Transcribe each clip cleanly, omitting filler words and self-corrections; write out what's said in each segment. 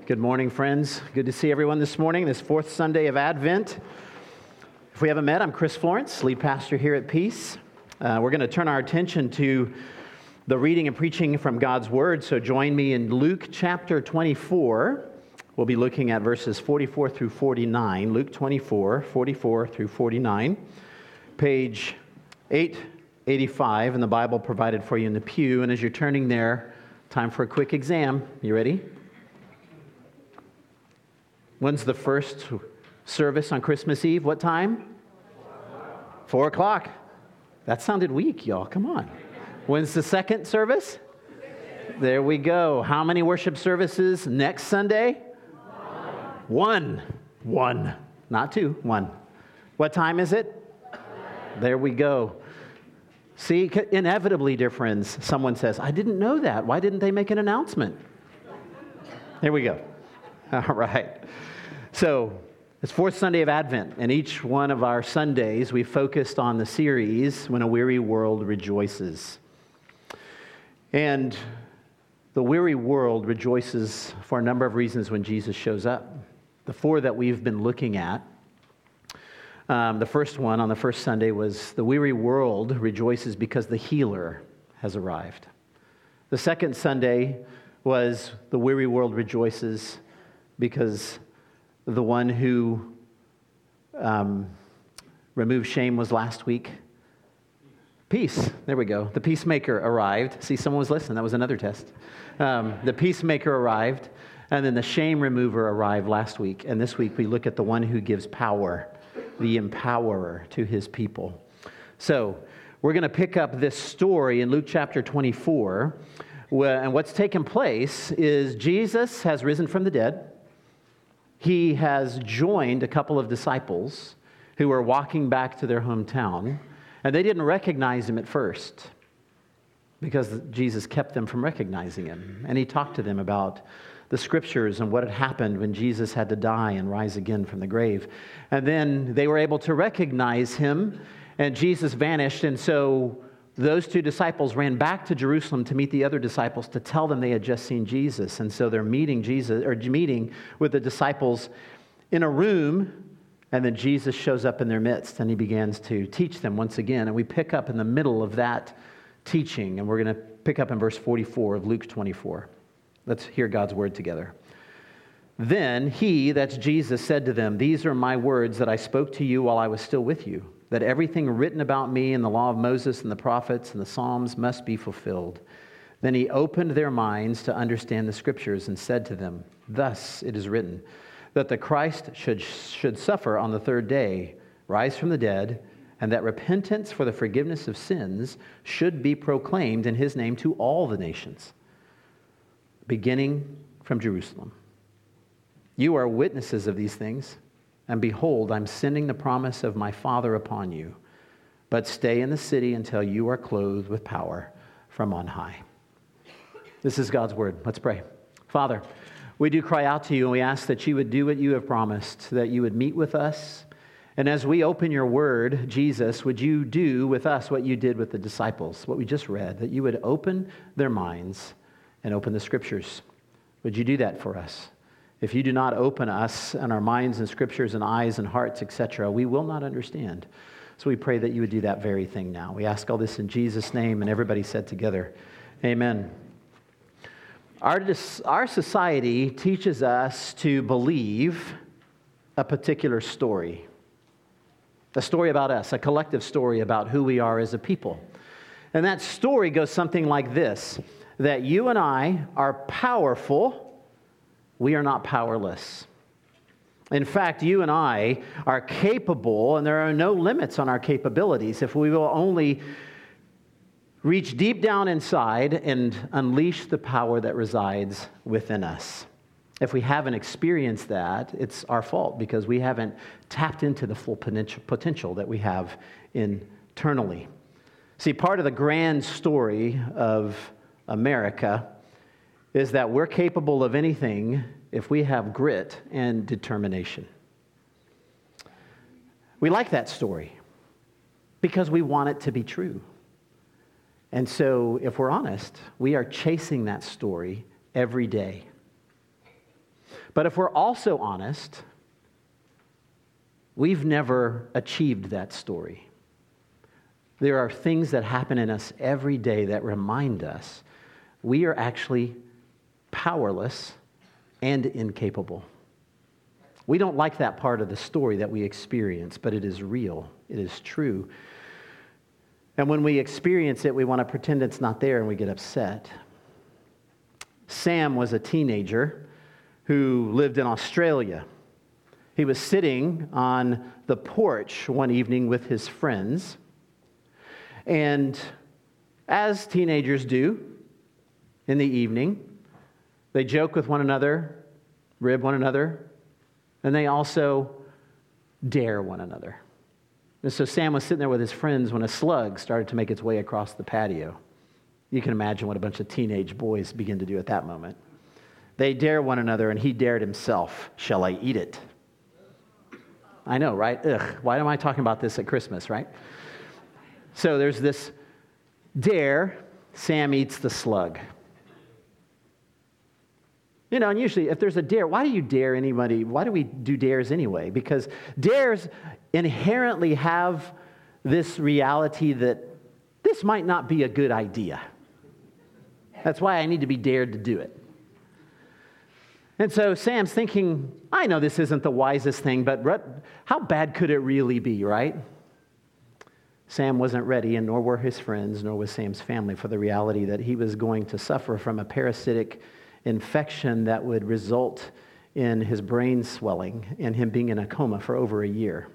Good morning, friends. Good to see everyone this morning, this fourth Sunday of Advent. If we haven't met, I'm Chris Florence, lead pastor here at Peace. We're going to turn our attention to the reading and preaching from God's Word, so join me in Luke chapter 24. We'll be looking at verses 44 through 49. Luke 24, 44 through 49. Page 885 in the Bible provided for you in the pew. And as you're turning there, time for a quick exam. You ready? When's the first service on Christmas Eve? What time? 4 o'clock. That sounded weak, y'all. Come on. When's the second service? There we go. How many worship services next Sunday? One. Not two. One. What time is it? There we go. See, inevitably, dear friends, someone says, I didn't know that. Why didn't they make an announcement? There we go. All right. So, it's fourth Sunday of Advent, and each one of our Sundays we focused on the series, When a Weary World Rejoices. And the weary world rejoices for a number of reasons when Jesus shows up. The four that we've been looking at, the first one on the first Sunday was the weary world rejoices because the healer has arrived. The second Sunday was the weary world rejoices because the one who removed shame was last week. Peace. There we go. The peacemaker arrived. See, someone was listening. That was another test. The peacemaker arrived, and then the shame remover arrived last week. And this week we look at the one who gives power, the empowerer to his people. So we're going to pick up this story in Luke chapter 24. And what's taken place is Jesus has risen from the dead. He has joined a couple of disciples who were walking back to their hometown, and they didn't recognize him at first because Jesus kept them from recognizing him. And he talked to them about the scriptures and what had happened when Jesus had to die and rise again from the grave. And then they were able to recognize him, and Jesus vanished, and so those two disciples ran back to Jerusalem to meet the other disciples to tell them they had just seen Jesus. And so they're meeting with the disciples in a room, and then Jesus shows up in their midst and he begins to teach them once again. And we pick up in the middle of that teaching, and we're going to pick up in verse 44 of Luke 24. Let's hear God's word together. Then he, that's Jesus, said to them, "These are my words that I spoke to you while I was still with you, that everything written about me in the law of Moses and the prophets and the Psalms must be fulfilled." Then he opened their minds to understand the scriptures and said to them, "Thus it is written, that the Christ should suffer on the third day, rise from the dead, and that repentance for the forgiveness of sins should be proclaimed in his name to all the nations, beginning from Jerusalem. You are witnesses of these things. And behold, I'm sending the promise of my Father upon you. But stay in the city until you are clothed with power from on high." This is God's word. Let's pray. Father, we do cry out to you, and we ask that you would do what you have promised, that you would meet with us. And as we open your word, Jesus, would you do with us what you did with the disciples, what we just read, that you would open their minds and open the scriptures. Would you do that for us? If you do not open us and our minds and scriptures and eyes and hearts, etc., we will not understand. So we pray that you would do that very thing now. We ask all this in Jesus' name, and everybody said together, amen. Our society teaches us to believe a particular story. A story about us, a collective story about who we are as a people. And that story goes something like this, that you and I are powerful. We are not powerless. In fact, you and I are capable, and there are no limits on our capabilities if we will only reach deep down inside and unleash the power that resides within us. If we haven't experienced that, it's our fault because we haven't tapped into the full potential that we have internally. See, part of the grand story of America is that we're capable of anything if we have grit and determination. We like that story because we want it to be true. And so, if we're honest, we are chasing that story every day. But if we're also honest, we've never achieved that story. There are things that happen in us every day that remind us we are actually powerless and incapable. We don't like that part of the story that we experience, but it is real. It is true. And when we experience it, we want to pretend it's not there and we get upset. Sam was a teenager who lived in Australia. He was sitting on the porch one evening with his friends. And as teenagers do in the evening, they joke with one another, rib one another, and they also dare one another. And so Sam was sitting there with his friends when a slug started to make its way across the patio. You can imagine what a bunch of teenage boys begin to do at that moment. They dare one another, and he dared himself. Shall I eat it? I know, right? Ugh, why am I talking about this at Christmas, right? So there's this dare. Sam eats the slug. You know, and usually if there's a dare, why do you dare anybody? Why do we do dares anyway? Because dares inherently have this reality that this might not be a good idea. That's why I need to be dared to do it. And so Sam's thinking, I know this isn't the wisest thing, but how bad could it really be, right? Sam wasn't ready, and nor were his friends, nor was Sam's family, for the reality that he was going to suffer from a parasitic infection that would result in his brain swelling and him being in a coma for over a year.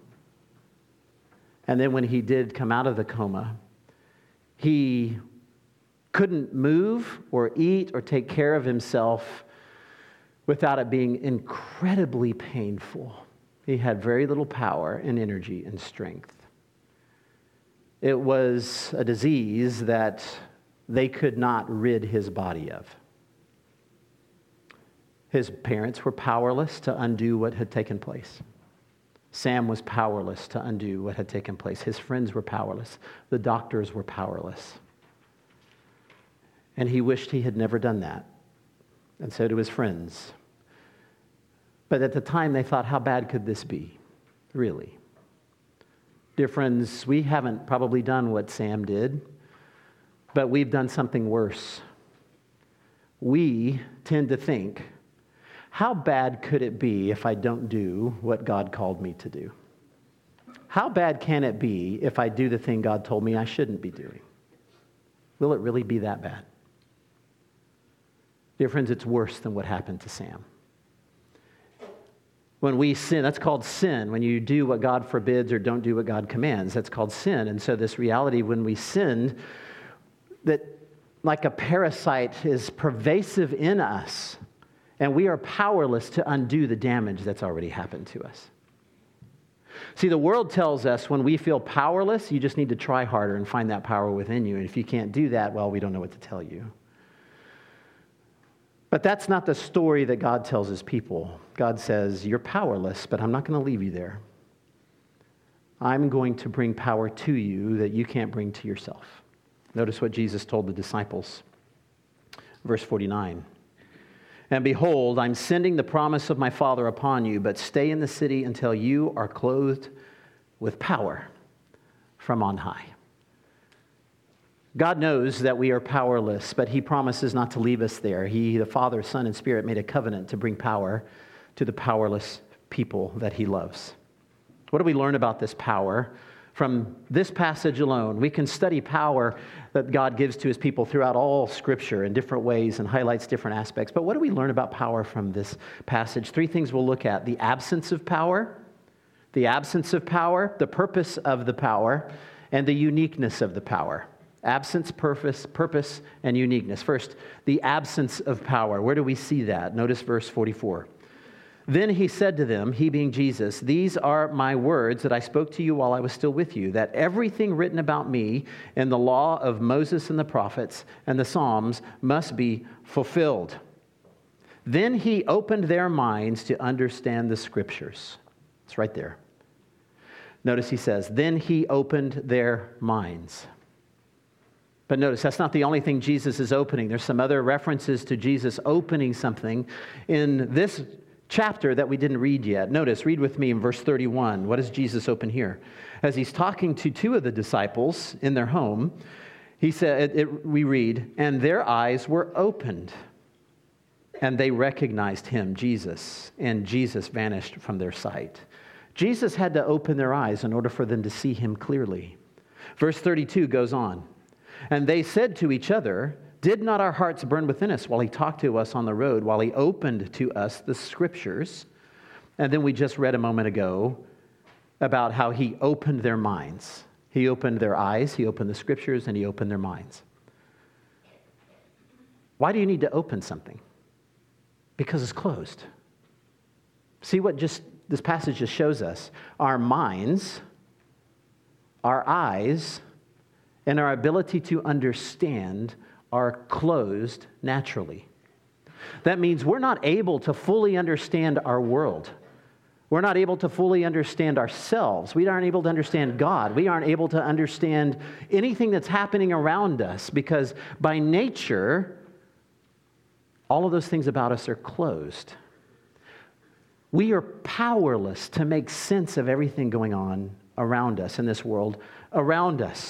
And then when he did come out of the coma, he couldn't move or eat or take care of himself without it being incredibly painful. He had very little power and energy and strength. It was a disease that they could not rid his body of. His parents were powerless to undo what had taken place. Sam was powerless to undo what had taken place. His friends were powerless. The doctors were powerless. And he wished he had never done that. And so do his friends. But at the time, they thought, how bad could this be? Really? Dear friends, we haven't probably done what Sam did, but we've done something worse. We tend to think, how bad could it be if I don't do what God called me to do? How bad can it be if I do the thing God told me I shouldn't be doing? Will it really be that bad? Dear friends, it's worse than what happened to Sam. When we sin, that's called sin. When you do what God forbids or don't do what God commands, that's called sin. And so this reality, when we sinned, that like a parasite is pervasive in us, and we are powerless to undo the damage that's already happened to us. See, the world tells us when we feel powerless, you just need to try harder and find that power within you. And if you can't do that, well, we don't know what to tell you. But that's not the story that God tells his people. God says, you're powerless, but I'm not going to leave you there. I'm going to bring power to you that you can't bring to yourself. Notice what Jesus told the disciples. Verse 49. And behold, I'm sending the promise of my Father upon you, but stay in the city until you are clothed with power from on high. God knows that we are powerless, but he promises not to leave us there. He, the Father, Son, and Spirit, made a covenant to bring power to the powerless people that he loves. What do we learn about this power? From this passage alone, we can study power that God gives to his people throughout all Scripture in different ways and highlights different aspects. But what do we learn about power from this passage? Three things we'll look at: the absence of power, the purpose of the power, and the uniqueness of the power. Absence, purpose, and uniqueness. First, the absence of power. Where do we see that? Notice verse 44. Then he said to them, he being Jesus, these are my words that I spoke to you while I was still with you, that everything written about me in the law of Moses and the prophets and the Psalms must be fulfilled. Then he opened their minds to understand the Scriptures. It's right there. Notice he says, then he opened their minds. But notice, that's not the only thing Jesus is opening. There's some other references to Jesus opening something in this chapter that we didn't read yet. Notice, read with me in verse 31. What does Jesus open here? As he's talking to two of the disciples in their home, he said, we read, and their eyes were opened, and they recognized him, Jesus, and Jesus vanished from their sight. Jesus had to open their eyes in order for them to see him clearly. Verse 32 goes on, and they said to each other, did not our hearts burn within us while he talked to us on the road, while he opened to us the scriptures? And then we just read a moment ago about how he opened their minds. He opened their eyes, he opened the scriptures, and he opened their minds. Why do you need to open something? Because it's closed. See what this passage just shows us? Our minds, our eyes, and our ability to understand are closed naturally. That means we're not able to fully understand our world. We're not able to fully understand ourselves. We aren't able to understand God. We aren't able to understand anything that's happening around us because by nature, all of those things about us are closed. We are powerless to make sense of everything going on around us in this world around us.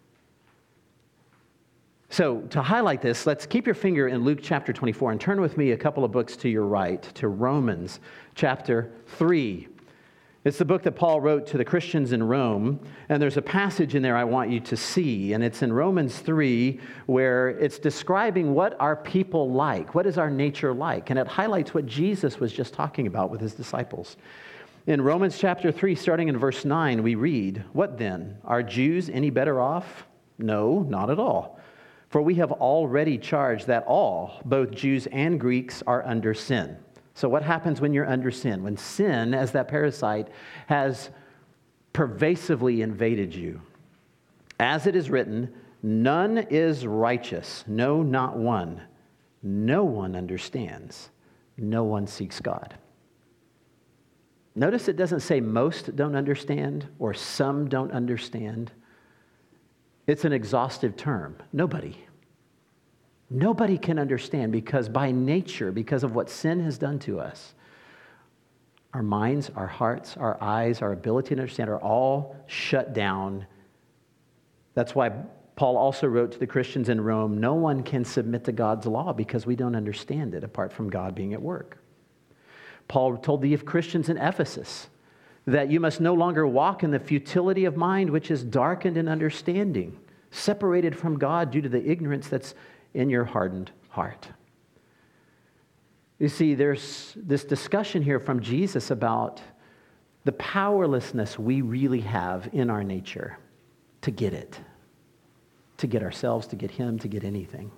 So to highlight this, let's keep your finger in Luke chapter 24 and turn with me a couple of books to your right to Romans chapter 3. It's the book that Paul wrote to the Christians in Rome, and there's a passage in there I want you to see, and it's in Romans 3 where it's describing what are people like, what is our nature like, and it highlights what Jesus was just talking about with his disciples. In Romans chapter 3, starting in verse 9, we read, what then? Are Jews any better off? No, not at all. For we have already charged that all, both Jews and Greeks, are under sin. So what happens when you're under sin? When sin, as that parasite, has pervasively invaded you. As it is written, none is righteous, no, not one. No one understands. No one seeks God. Notice it doesn't say most don't understand or some don't understand. It's an exhaustive term. Nobody. Nobody can understand because by nature, because of what sin has done to us, our minds, our hearts, our eyes, our ability to understand are all shut down. That's why Paul also wrote to the Christians in Rome, no one can submit to God's law because we don't understand it apart from God being at work. Paul told the Christians in Ephesus that you must no longer walk in the futility of mind, which is darkened in understanding, separated from God due to the ignorance that's in your hardened heart. You see, there's this discussion here from Jesus about the powerlessness we really have in our nature to get it, to get ourselves, to get him, to get anything.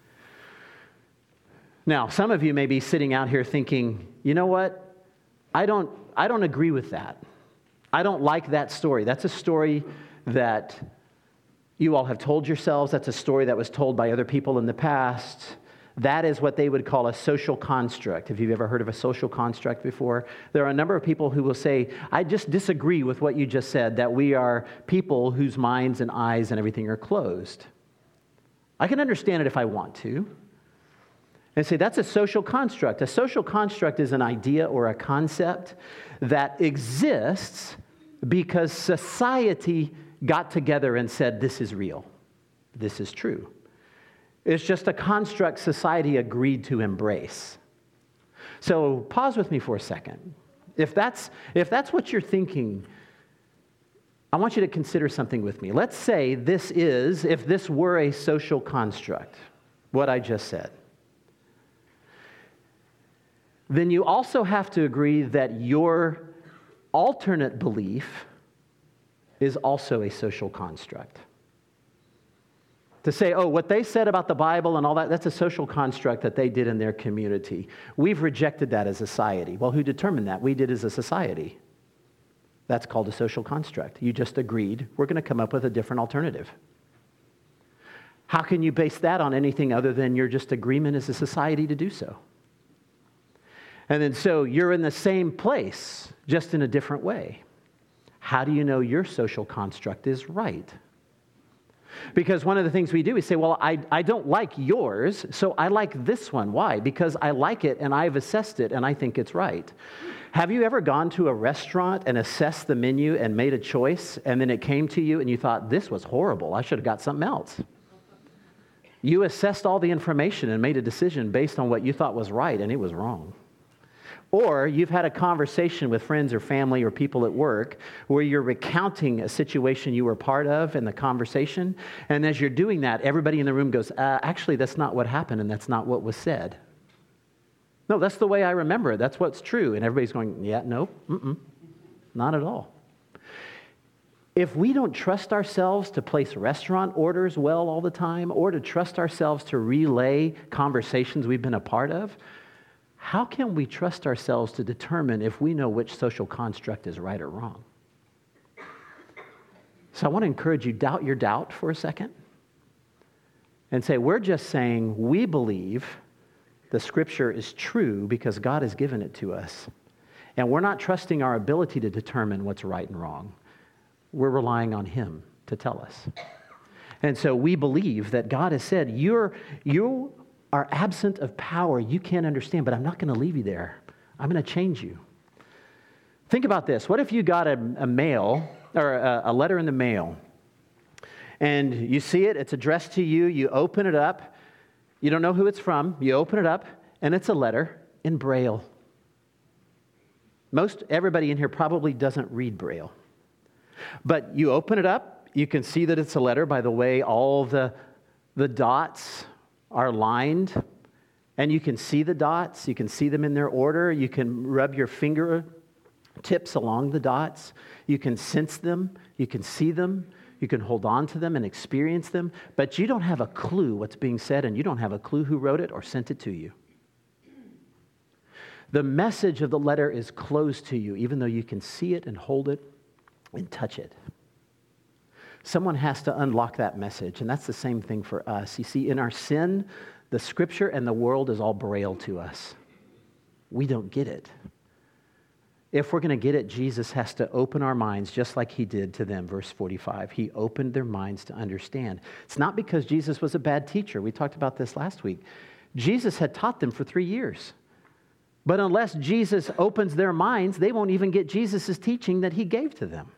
Now, some of you may be sitting out here thinking, you know what? I don't agree with that. I don't like that story. That's a story that you all have told yourselves. That's a story that was told by other people in the past. That is what they would call a social construct. If you've ever heard of a social construct before, there are a number of people who will say, I just disagree with what you just said, that we are people whose minds and eyes and everything are closed. I can understand it if I want to. And say that's a social construct. A social construct is an idea or a concept that exists because society got together and said, this is real. This is true. It's just a construct society agreed to embrace. So pause with me for a second. If that's what you're thinking, I want you to consider something with me. Let's say if this were a social construct, what I just said. Then you also have to agree that your alternate belief is also a social construct. To say, what they said about the Bible and all that, that's a social construct that they did in their community. We've rejected that as a society. Well, who determined that? We did as a society. That's called a social construct. You just agreed, we're going to come up with a different alternative. How can you base that on anything other than your just agreement as a society to do so? And then so you're in the same place, just in a different way. How do you know your social construct is right? Because one of the things we do is say, well, I don't like yours, so I like this one. Why? Because I like it and I've assessed it and I think it's right. Have you ever gone to a restaurant and assessed the menu and made a choice and then it came to you and you thought, this was horrible, I should have got something else? You assessed all the information and made a decision based on what you thought was right and it was wrong. Or you've had a conversation with friends or family or people at work where you're recounting a situation you were part of in the conversation, and as you're doing that, everybody in the room goes, actually, that's not what happened and that's not what was said. No, that's the way I remember it. That's what's true. And everybody's going, yeah, no, not at all. If we don't trust ourselves to place restaurant orders well all the time, or to trust ourselves to relay conversations we've been a part of, how can we trust ourselves to determine if we know which social construct is right or wrong? So I want to encourage you, doubt your doubt for a second and say, we're just saying we believe the Scripture is true because God has given it to us. And we're not trusting our ability to determine what's right and wrong. We're relying on Him to tell us. And so we believe that God has said, you are absent of power. You can't understand, but I'm not going to leave you there. I'm going to change you. Think about this. What if you got a mail or a letter in the mail and you see it, it's addressed to you, you open it up, you don't know who it's from, you open it up, and it's a letter in Braille. Everybody in here probably doesn't read Braille. But you open it up, you can see that it's a letter by the way all the dots are lined, and you can see the dots, you can see them in their order, you can rub your finger tips along the dots, you can sense them, you can see them, you can hold on to them and experience them, but you don't have a clue what's being said, and you don't have a clue who wrote it or sent it to you. The message of the letter is closed to you, even though you can see it and hold it and touch it. Someone has to unlock that message, and that's the same thing for us. You see, in our sin, the Scripture and the world is all Braille to us. We don't get it. If we're going to get it, Jesus has to open our minds just like He did to them, verse 45. He opened their minds to understand. It's not because Jesus was a bad teacher. We talked about this last week. Jesus had taught them for 3 years. But unless Jesus opens their minds, they won't even get Jesus' teaching that He gave to them.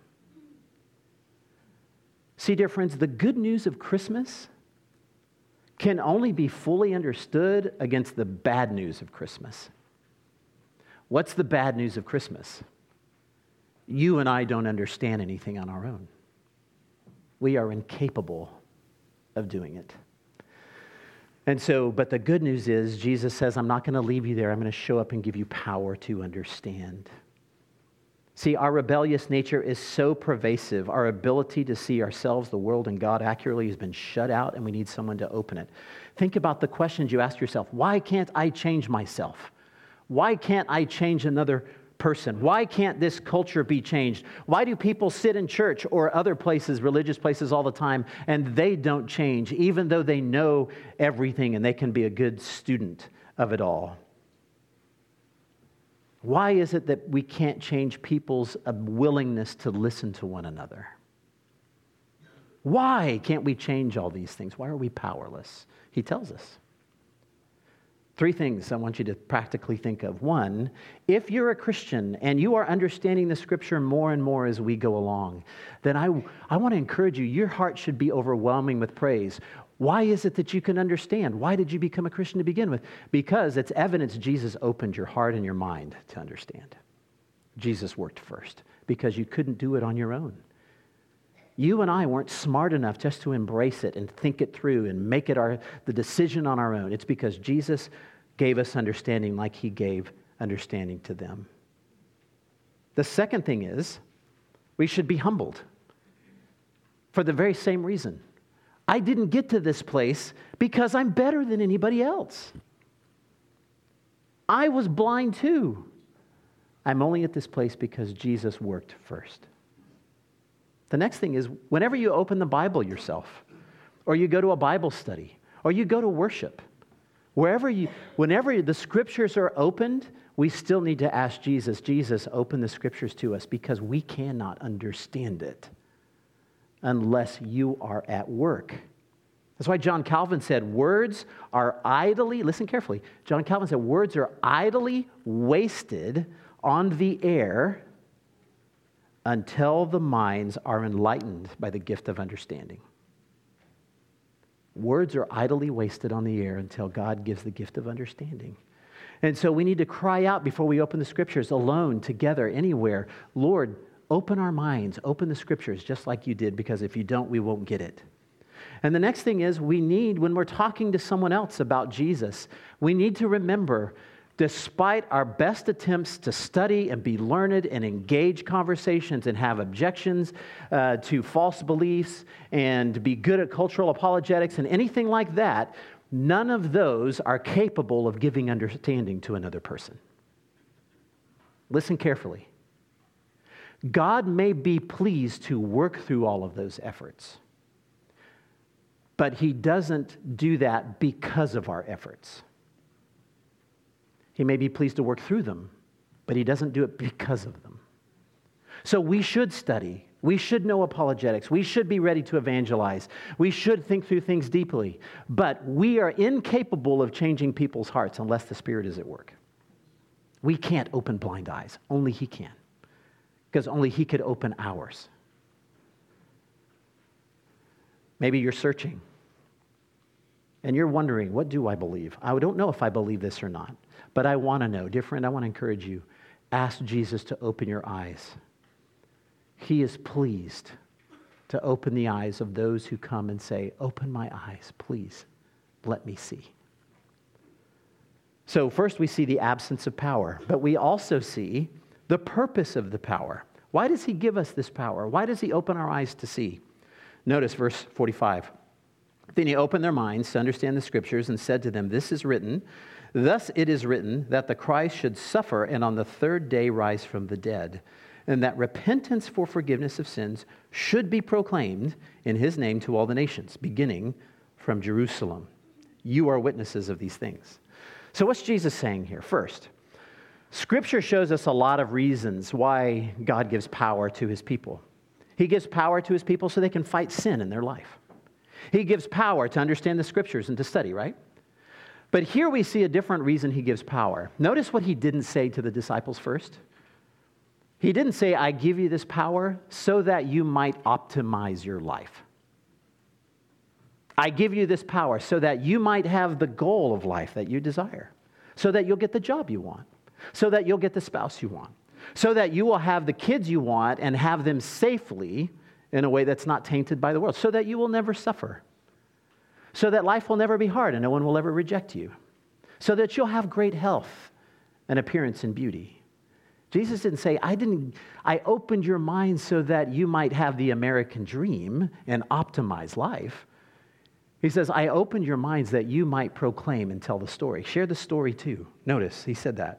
See, dear friends, the good news of Christmas can only be fully understood against the bad news of Christmas. What's the bad news of Christmas? You and I don't understand anything on our own. We are incapable of doing it. And so, but the good news is Jesus says, I'm not going to leave you there. I'm going to show up and give you power to understand. See, our rebellious nature is so pervasive. Our ability to see ourselves, the world, and God accurately has been shut out, and we need someone to open it. Think about the questions you ask yourself. Why can't I change myself? Why can't I change another person? Why can't this culture be changed? Why do people sit in church or other places, religious places all the time, and they don't change, even though they know everything and they can be a good student of it all? Why is it that we can't change people's willingness to listen to one another? Why can't we change all these things? Why are we powerless? He tells us. 3 things I want you to practically think of. 1, if you're a Christian and you are understanding the Scripture more and more as we go along, then I want to encourage you, your heart should be overwhelming with praise. Why is it that you can understand? Why did you become a Christian to begin with? Because it's evidence Jesus opened your heart and your mind to understand. Jesus worked first because you couldn't do it on your own. You and I weren't smart enough just to embrace it and think it through and make it the decision on our own. It's because Jesus gave us understanding like He gave understanding to them. The second thing is we should be humbled for the very same reason. I didn't get to this place because I'm better than anybody else. I was blind too. I'm only at this place because Jesus worked first. The next thing is, whenever you open the Bible yourself, or you go to a Bible study, or you go to worship, whenever the Scriptures are opened, we still need to ask Jesus, open the Scriptures to us, because we cannot understand it. unless you are at work. That's why John Calvin said, words are idly, listen carefully, John Calvin said, words are idly wasted on the air until the minds are enlightened by the gift of understanding. Words are idly wasted on the air until God gives the gift of understanding. And so we need to cry out before we open the Scriptures, alone, together, anywhere, Lord, open our minds, open the Scriptures just like you did, because if you don't, we won't get it. And the next thing is we need, when we're talking to someone else about Jesus, we need to remember, despite our best attempts to study and be learned and engage conversations and have objections to false beliefs and be good at cultural apologetics and anything like that, none of those are capable of giving understanding to another person. Listen carefully. God may be pleased to work through all of those efforts, but He doesn't do that because of our efforts. He may be pleased to work through them, but He doesn't do it because of them. So we should study. We should know apologetics. We should be ready to evangelize. We should think through things deeply. But we are incapable of changing people's hearts unless the Spirit is at work. We can't open blind eyes. Only He can. Because only He could open ours. Maybe you're searching. And you're wondering, what do I believe? I don't know if I believe this or not. But I want to know. Dear friend, I want to encourage you. Ask Jesus to open your eyes. He is pleased to open the eyes of those who come and say, open my eyes, please. Let me see. So first we see the absence of power, but we also see the purpose of the power. Why does He give us this power? Why does He open our eyes to see? Notice verse 45. Then He opened their minds to understand the Scriptures and said to them, this is written, thus it is written that the Christ should suffer and on the third day rise from the dead, and that repentance for forgiveness of sins should be proclaimed in His name to all the nations, beginning from Jerusalem. You are witnesses of these things. So what's Jesus saying here? First, Scripture shows us a lot of reasons why God gives power to His people. He gives power to His people so they can fight sin in their life. He gives power to understand the Scriptures and to study, right? But here we see a different reason He gives power. Notice what He didn't say to the disciples first. He didn't say, I give you this power so that you might optimize your life. I give you this power so that you might have the goal of life that you desire, so that you'll get the job you want, so that you'll get the spouse you want, so that you will have the kids you want and have them safely in a way that's not tainted by the world, so that you will never suffer, so that life will never be hard and no one will ever reject you, so that you'll have great health and appearance and beauty. Jesus didn't say, I opened your mind so that you might have the American dream and optimize life. He says, I opened your minds that you might proclaim and tell the story. Share the story too. Notice, He said that.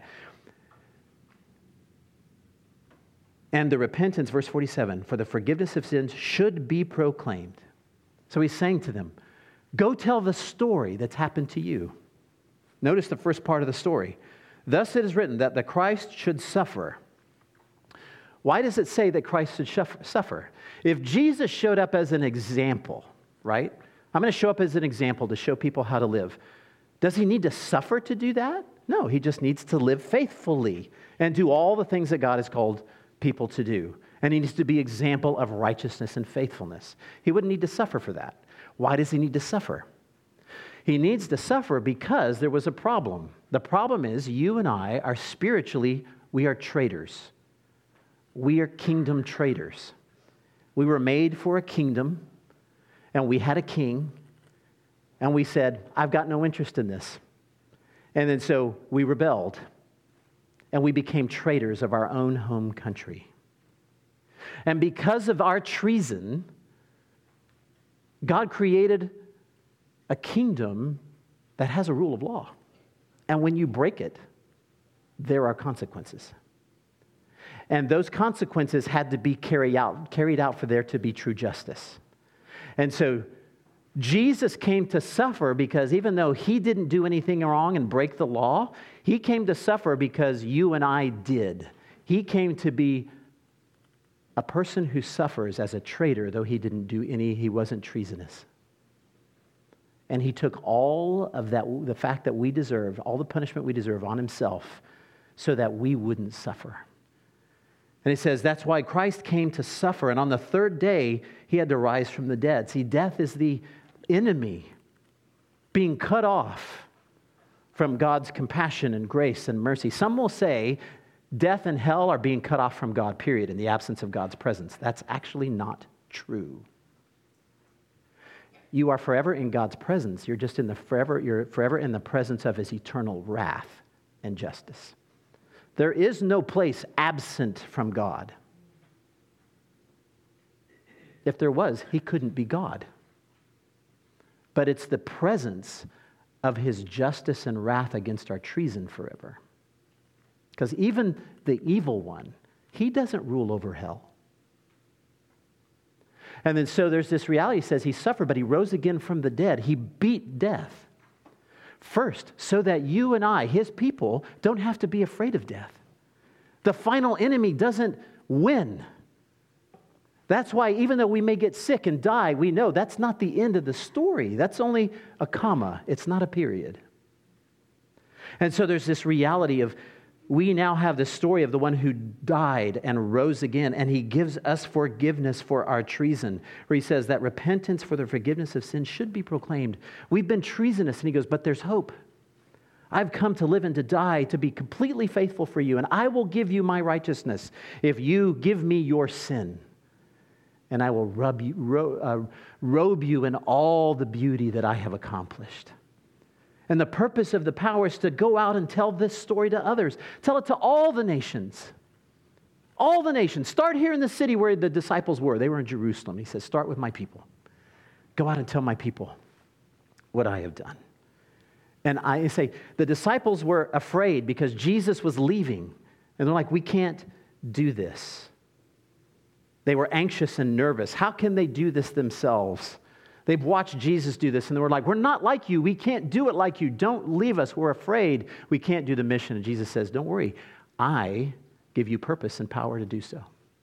And the repentance, verse 47, for the forgiveness of sins should be proclaimed. So He's saying to them, go tell the story that's happened to you. Notice the first part of the story. Thus it is written that the Christ should suffer. Why does it say that Christ should suffer? If Jesus showed up as an example, right? I'm going to show up as an example to show people how to live. Does He need to suffer to do that? No, He just needs to live faithfully and do all the things that God has called people to do. And He needs to be example of righteousness and faithfulness. He wouldn't need to suffer for that. Why does He need to suffer? He needs to suffer because there was a problem. The problem is you and I are spiritually, we are traitors. We are kingdom traitors. We were made for a kingdom, and we had a king, and we said, I've got no interest in this. And then so we rebelled, and we became traitors of our own home country. And because of our treason, God created a kingdom that has a rule of law. And when you break it, there are consequences. And those consequences had to be carried out for there to be true justice. And so Jesus came to suffer because even though He didn't do anything wrong and break the law, He came to suffer because you and I did. He came to be a person who suffers as a traitor, though he wasn't treasonous. And he took all of that, the fact that we deserve, all the punishment we deserve on himself so that we wouldn't suffer. And he says that's why Christ came to suffer. And on the third day, he had to rise from the dead. See, death is the enemy being cut off from God's compassion and grace and mercy. Some will say death and hell are being cut off from God, period, in the absence of God's presence. That's actually not true. You are forever in God's presence. You're forever in the presence of his eternal wrath and justice. There is no place absent from God. If there was, he couldn't be God. But it's the presence of his justice and wrath against our treason forever. Because even the evil one, he doesn't rule over hell. And then so there's this reality. He says he suffered, but he rose again from the dead. He beat death first so that you and I, his people, don't have to be afraid of death. The final enemy doesn't win. That's why even though we may get sick and die, we know that's not the end of the story. That's only a comma. It's not a period. And so there's this reality of we now have the story of the one who died and rose again, and he gives us forgiveness for our treason, where he says that repentance for the forgiveness of sins should be proclaimed. We've been treasonous, and he goes, but there's hope. I've come to live and to die to be completely faithful for you, and I will give you my righteousness if you give me your sin. And I will robe you in all the beauty that I have accomplished. And the purpose of the power is to go out and tell this story to others. Tell it to all the nations. All the nations. Start here in the city where the disciples were. They were in Jerusalem. He says, start with my people. Go out and tell my people what I have done. And I say, the disciples were afraid because Jesus was leaving. And they're like, we can't do this. They were anxious and nervous. How can they do this themselves? They've watched Jesus do this, and they were like, we're not like you. We can't do it like you. Don't leave us. We're afraid we can't do the mission. And Jesus says, don't worry. I give you purpose and power to do so.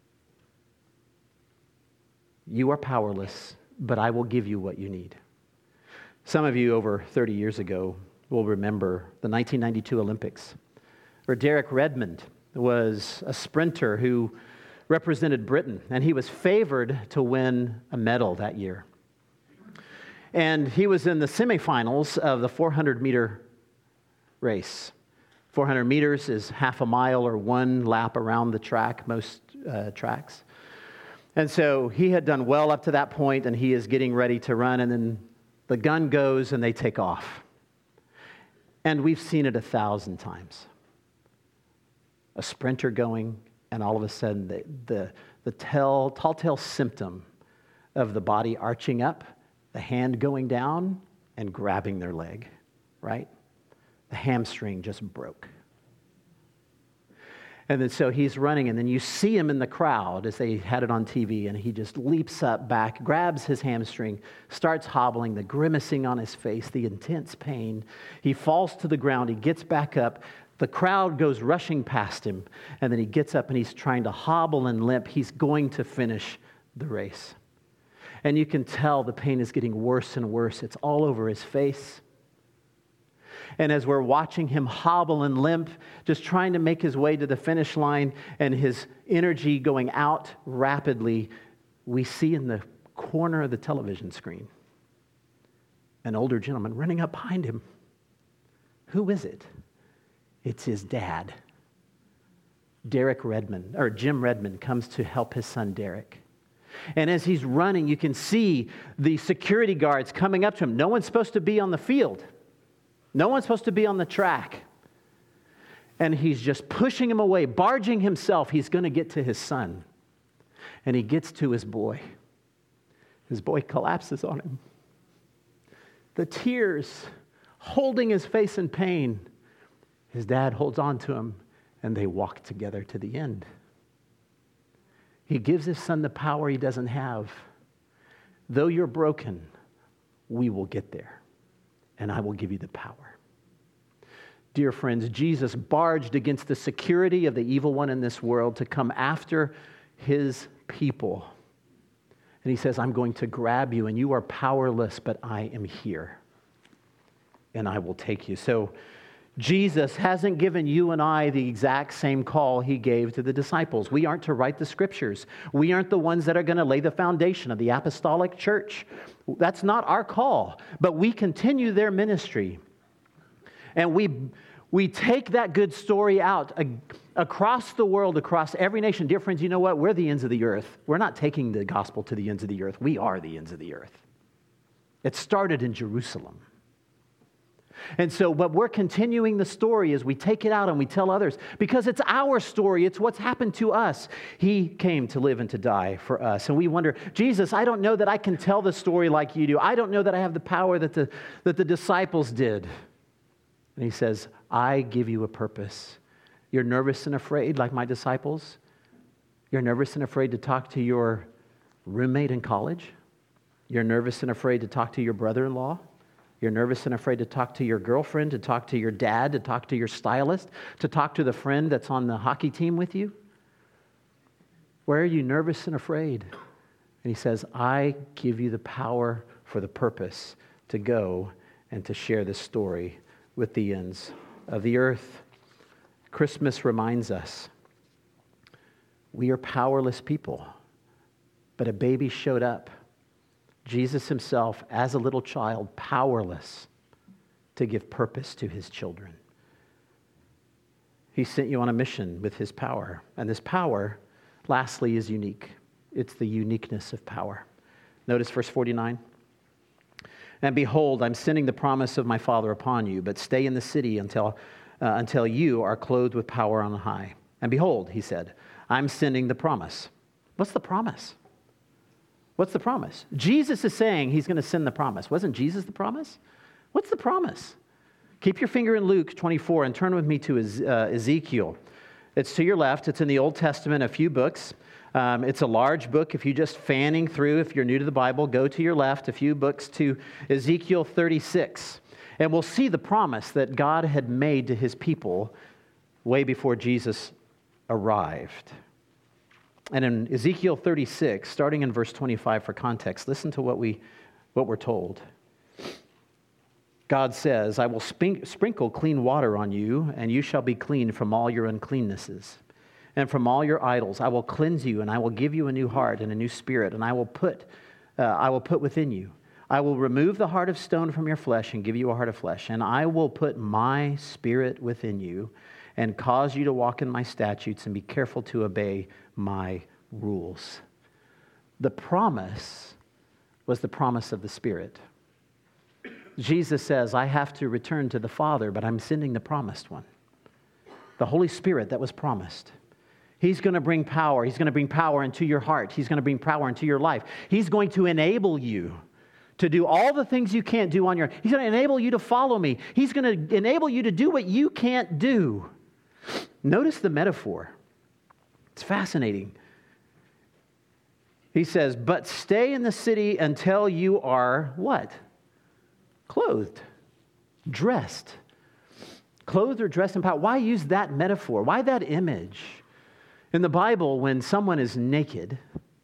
You are powerless, but I will give you what you need. Some of you over 30 years ago will remember the 1992 Olympics, where Derek Redmond was a sprinter who represented Britain, and he was favored to win a medal that year. And he was in the semifinals of the 400-meter race. 400 meters is half a mile or one lap around the track, most tracks. And so he had done well up to that point, and he is getting ready to run, and then the gun goes, and they take off. And we've seen it 1,000 times. A sprinter going, and all of a sudden the telltale symptom of the body arching up, the hand going down and grabbing their leg, right? The hamstring just broke. And then so he's running, and then you see him in the crowd as they had it on TV, and he just leaps up back, grabs his hamstring, starts hobbling, the grimacing on his face, the intense pain. He falls to the ground, he gets back up, the crowd goes rushing past him, and then he gets up and he's trying to hobble and limp. He's going to finish the race. And you can tell the pain is getting worse and worse. It's all over his face. And as we're watching him hobble and limp, just trying to make his way to the finish line and his energy going out rapidly, we see in the corner of the television screen an older gentleman running up behind him. Who is it? It's his dad. Jim Redmond comes to help his son Derek. And as he's running, you can see the security guards coming up to him. No one's supposed to be on the field. No one's supposed to be on the track. And he's just pushing him away, barging himself. He's going to get to his son. And he gets to his boy. His boy collapses on him. The tears holding his face in pain. His dad holds on to him, and they walk together to the end. He gives his son the power he doesn't have. Though you're broken, we will get there, and I will give you the power. Dear friends, Jesus barged against the security of the evil one in this world to come after his people. And he says, I'm going to grab you, and you are powerless, but I am here, and I will take you. So Jesus hasn't given you and I the exact same call he gave to the disciples. We aren't to write the scriptures. We aren't the ones that are going to lay the foundation of the apostolic church. That's not our call, but we continue their ministry. And we take that good story out across the world, across every nation. Dear friends, you know what? We're the ends of the earth. We're not taking the gospel to the ends of the earth. We are the ends of the earth. It started in Jerusalem. And so, but we're continuing the story as we take it out and we tell others, because it's our story. It's what's happened to us. He came to live and to die for us. And we wonder, Jesus, I don't know that I can tell the story like you do. I don't know that I have the power that the disciples did. And he says, I give you a purpose. You're nervous and afraid like my disciples. You're nervous and afraid to talk to your roommate in college. You're nervous and afraid to talk to your brother-in-law. You're nervous and afraid to talk to your girlfriend, to talk to your dad, to talk to your stylist, to talk to the friend that's on the hockey team with you. Where are you nervous and afraid? And he says, I give you the power for the purpose to go and to share this story with the ends of the earth. Christmas reminds us we are powerless people, but a baby showed up. Jesus himself, as a little child, powerless to give purpose to his children. He sent you on a mission with his power. And this power, lastly, is unique. It's the uniqueness of power. Notice verse 49. And behold, I'm sending the promise of my Father upon you, but stay in the city until you are clothed with power on high. And behold, he said, I'm sending the promise. What's the promise? What's the promise? Jesus is saying he's going to send the promise. Wasn't Jesus the promise? What's the promise? Keep your finger in Luke 24 and turn with me to Ezekiel. It's to your left. It's in the Old Testament, a few books. It's a large book. If you're just fanning through, if you're new to the Bible, go to your left, a few books to Ezekiel 36. And we'll see the promise that God had made to his people way before Jesus arrived. And in Ezekiel 36, starting in verse 25 for context, listen to what we're told. God says, I will sprinkle clean water on you, and you shall be clean from all your uncleannesses. And from all your idols I will cleanse you, and I will give you a new heart and a new spirit, and I will put within you. I will remove the heart of stone from your flesh and give you a heart of flesh, and I will put my spirit within you and cause you to walk in my statutes and be careful to obey my rules. The promise was the promise of the Spirit. Jesus says, I have to return to the Father, but I'm sending the promised one. The Holy Spirit that was promised. He's going to bring power. He's going to bring power into your heart. He's going to bring power into your life. He's going to enable you to do all the things you can't do on your own. He's going to enable you to follow me. He's going to enable you to do what you can't do. Notice the metaphor. It's fascinating. He says, but stay in the city until you are what? Clothed, dressed. Clothed or dressed in power. Why use that metaphor? Why that image? In the Bible, when someone is naked,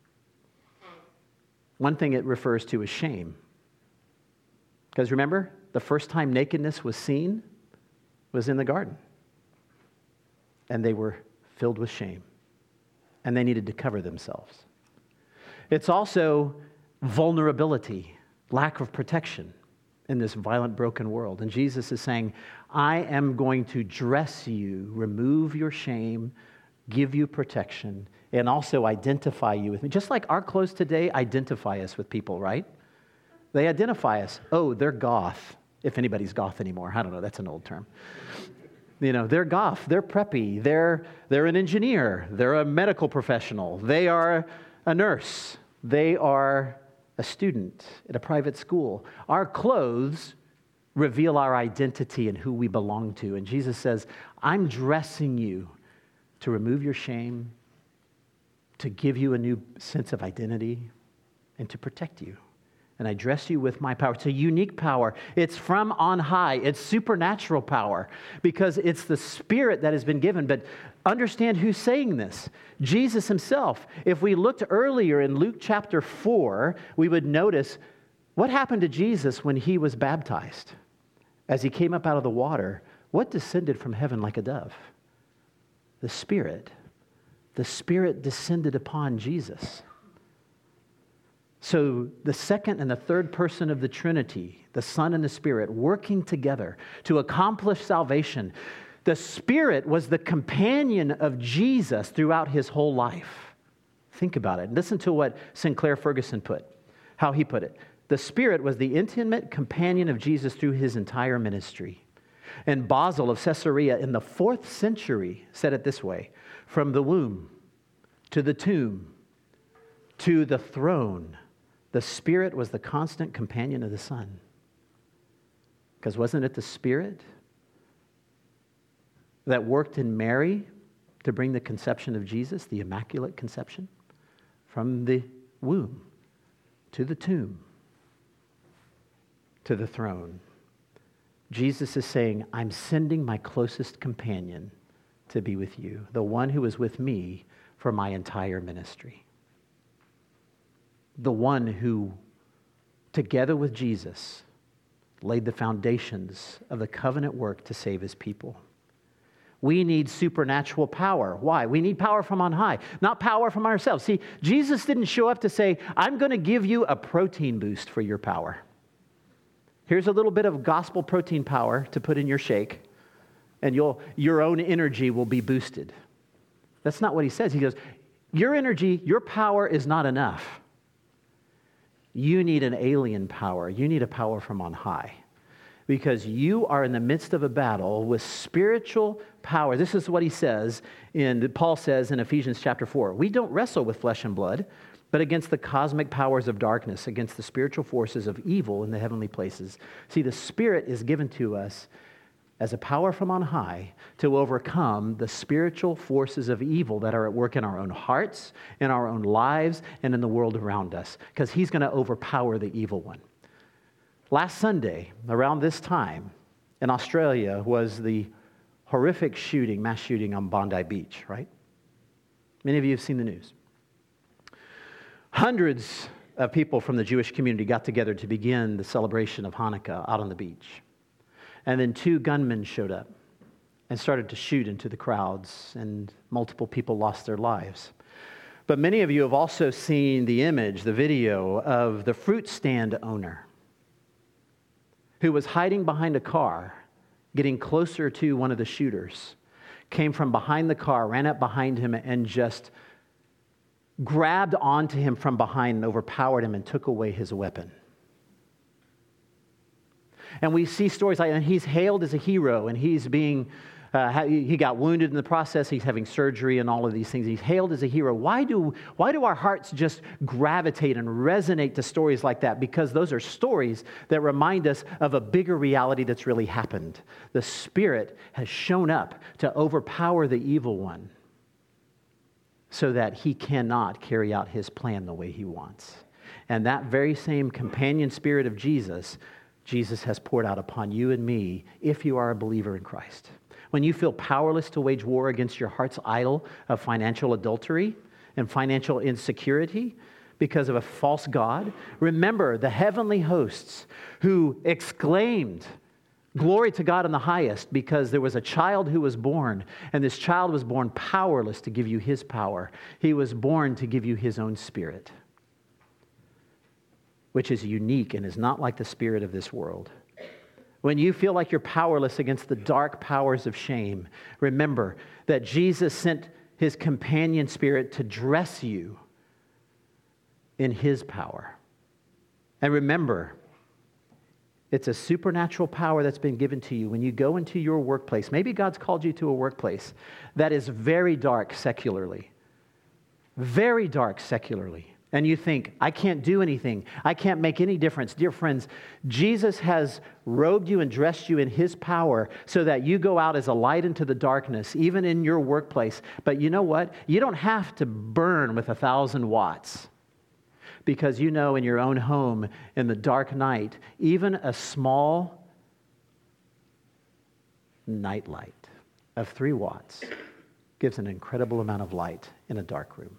one thing it refers to is shame. Because remember, the first time nakedness was seen was in the garden. And they were filled with shame. And they needed to cover themselves. It's also vulnerability, lack of protection in this violent, broken world. And Jesus is saying, I am going to dress you, remove your shame, give you protection, and also identify you with me. Just like our clothes today identify us with people, right? They identify us. Oh, they're goth, if anybody's goth anymore. I don't know, that's an old term. You know, they're goth, they're preppy, they're an engineer, they're a medical professional, they are a nurse, they are a student at a private school. Our clothes reveal our identity and who we belong to. And Jesus says, I'm dressing you to remove your shame, to give you a new sense of identity, and to protect you. and I dress you with my power. It's a unique power. It's from on high. It's supernatural power because it's the Spirit that has been given. But understand who's saying this. Jesus himself. If we looked earlier in Luke chapter 4, we would notice what happened to Jesus when he was baptized. As he came up out of the water, what descended from heaven like a dove? The Spirit. The Spirit descended upon Jesus. So the second and the third person of the Trinity, the Son and the Spirit, working together to accomplish salvation. The Spirit was the companion of Jesus throughout his whole life. Think about it. Listen to what Sinclair Ferguson how he put it. The Spirit was the intimate companion of Jesus through his entire ministry. And Basil of Caesarea in the 4th century said it this way: from the womb to the tomb to the throne, the Spirit was the constant companion of the Son. Because wasn't it the Spirit that worked in Mary to bring the conception of Jesus, the Immaculate Conception? From the womb to the tomb to the throne. Jesus is saying, I'm sending my closest companion to be with you, the one who was with me for my entire ministry. The one who, together with Jesus, laid the foundations of the covenant work to save his people. We need supernatural power. Why? We need power from on high, not power from ourselves. See, Jesus didn't show up to say, I'm going to give you a protein boost for your power. Here's a little bit of gospel protein power to put in your shake, and your own energy will be boosted. That's not what he says. He goes, your energy, your power is not enough. You need an alien power. You need a power from on high. Because you are in the midst of a battle with spiritual power. This is what he says, Paul says in Ephesians chapter 4. We don't wrestle with flesh and blood, but against the cosmic powers of darkness, against the spiritual forces of evil in the heavenly places. See, the Spirit is given to us as a power from on high to overcome the spiritual forces of evil that are at work in our own hearts, in our own lives, and in the world around us, because he's going to overpower the evil one. Last Sunday, around this time, in Australia, was the horrific mass shooting on Bondi Beach, right? Many of you have seen the news. Hundreds of people from the Jewish community got together to begin the celebration of Hanukkah out on the beach. And then 2 gunmen showed up and started to shoot into the crowds, and multiple people lost their lives. But many of you have also seen the image, the video of the fruit stand owner who was hiding behind a car, getting closer to one of the shooters, came from behind the car, ran up behind him, and just grabbed onto him from behind and overpowered him and took away his weapon. And we see stories like that, and he's hailed as a hero, and he's being, he got wounded in the process, he's having surgery and all of these things. He's hailed as a hero. Why do our hearts just gravitate and resonate to stories like that? Because those are stories that remind us of a bigger reality that's really happened. The Spirit has shown up to overpower the evil one so that he cannot carry out his plan the way he wants. And that very same companion Spirit of Jesus has poured out upon you and me if you are a believer in Christ. When you feel powerless to wage war against your heart's idol of financial adultery and financial insecurity because of a false god, remember the heavenly hosts who exclaimed, "Glory to God in the highest," because there was a child who was born, and this child was born powerless to give you his power. He was born to give you his own Spirit, which is unique and is not like the spirit of this world. When you feel like you're powerless against the dark powers of shame, remember that Jesus sent his companion Spirit to dress you in his power. And remember, it's a supernatural power that's been given to you when you go into your workplace. Maybe God's called you to a workplace that is very dark secularly. Very dark secularly. And you think, I can't do anything. I can't make any difference. Dear friends, Jesus has robed you and dressed you in his power so that you go out as a light into the darkness, even in your workplace. But you know what? You don't have to burn with 1,000 watts Because you know in your own home, in the dark night, even a small night light of 3 watts gives an incredible amount of light in a dark room.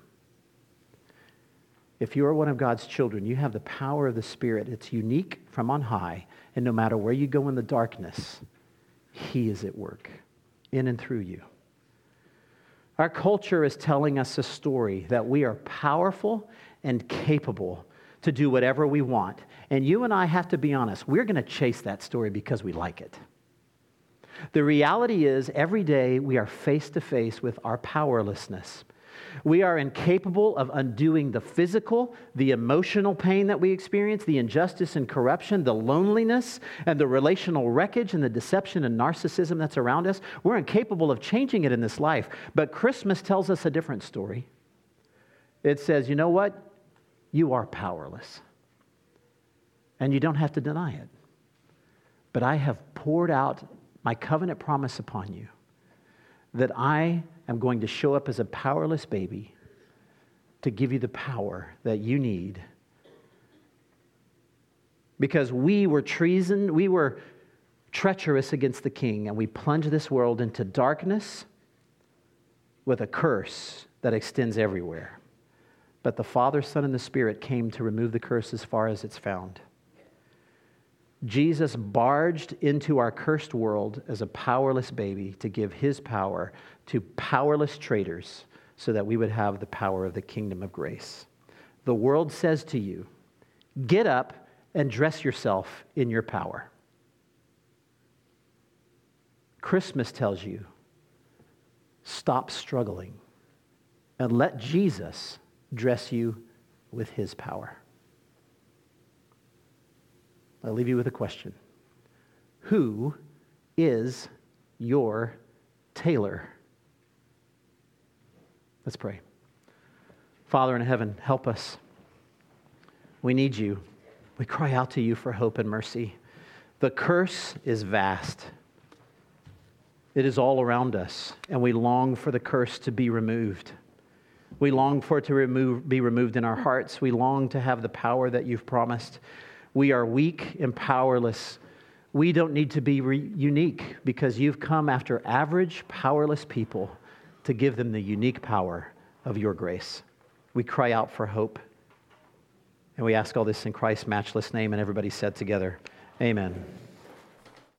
If you are one of God's children, you have the power of the Spirit. It's unique from on high, and no matter where you go in the darkness, He is at work in and through you. Our culture is telling us a story that we are powerful and capable to do whatever we want. And you and I have to be honest, we're going to chase that story because we like it. The reality is, every day we are face to face with our powerlessness. We are incapable of undoing the physical, the emotional pain that we experience, the injustice and corruption, the loneliness, and the relational wreckage and the deception and narcissism that's around us. We're incapable of changing it in this life. But Christmas tells us a different story. It says, you know what? You are powerless. And you don't have to deny it. But I have poured out my covenant promise upon you that I am going to show up as a powerless baby to give you the power that you need. Because we were treacherous against the King, and we plunged this world into darkness with a curse that extends everywhere. But the Father, Son, and the Spirit came to remove the curse as far as it's found. Jesus barged into our cursed world as a powerless baby to give His power to powerless traitors so that we would have the power of the kingdom of grace. The world says to you, get up and dress yourself in your power. Christmas tells you, stop struggling and let Jesus dress you with His power. I'll leave you with a question. Who is your tailor? Let's pray. Father in heaven, help us. We need you. We cry out to you for hope and mercy. The curse is vast. It is all around us, and we long for the curse to be removed. We long for it to be removed in our hearts. We long to have the power that you've promised. We are weak and powerless. We don't need to be unique because you've come after average, powerless people to give them the unique power of your grace. We cry out for hope. And we ask all this in Christ's matchless name, and everybody said together, amen.